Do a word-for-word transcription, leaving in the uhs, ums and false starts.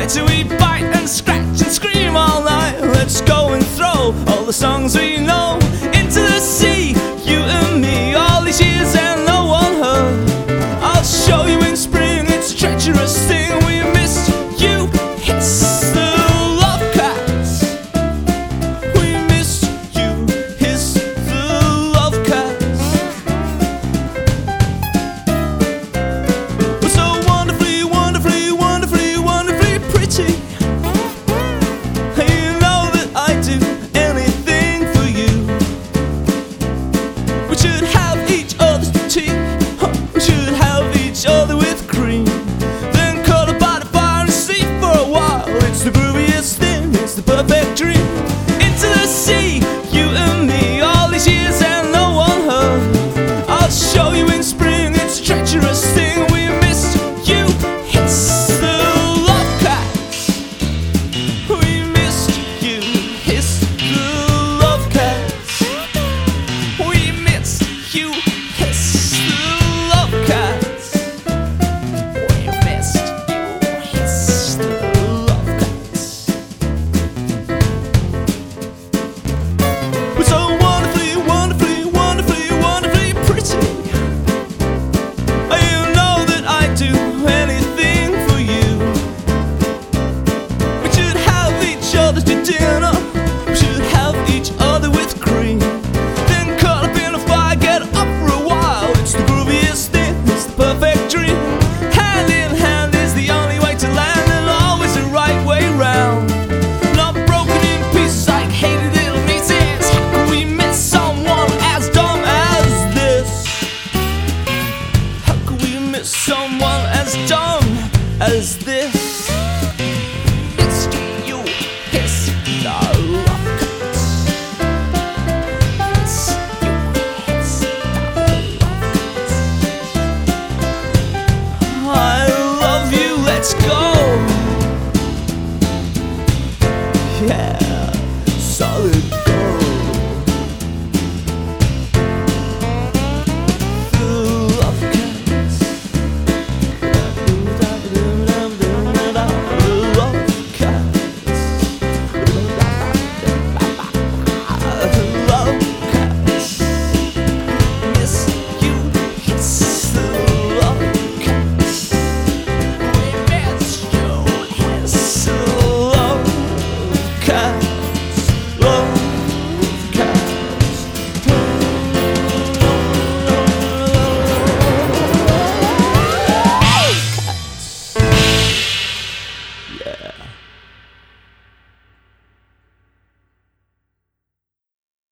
till we bite and scratch and scream all night. Let's go and throw all the songs we know into the sea, you and me, all these years and no one heard. I'll show you in spring, it's a treacherous thing. We missed you, hiss the love cats. We missed you, hiss the love cats. We're so wonderfully, wonderfully, wonderfully, wonderfully pretty. And you know that I do anything for you. We should have each other's tea, huh? We should have each other with cream, then cuddle by the fire and sleep for a while. It's the grooviest thing, it's the perfect dream. Into the sea, you and me, all these years and no one heard. I'll show you in spring, it's a treacherous thing. We missed you, hiss the love cats. We missed you, hiss the love cats. We missed you, hiss the love cats. We missed you, hiss the love cats. We're so wonderfully, wonderfully, wonderfully, wonderfully pretty. You know that I do anything for you. We should have each other to dinner. We should have each other with cream, then cut up in a fire, get up for a while. It's the grooviest thing, it's the perfect dream. Hand in hand is the only way to land, and always the right way round. Not broken in pieces like hated little nieces. How can we miss someone as dumb as this? How can we miss someone as dumb as this? Missed you, hiss the love cats. Miss you, hiss the love cats. I love you, let's go. Yeah, solid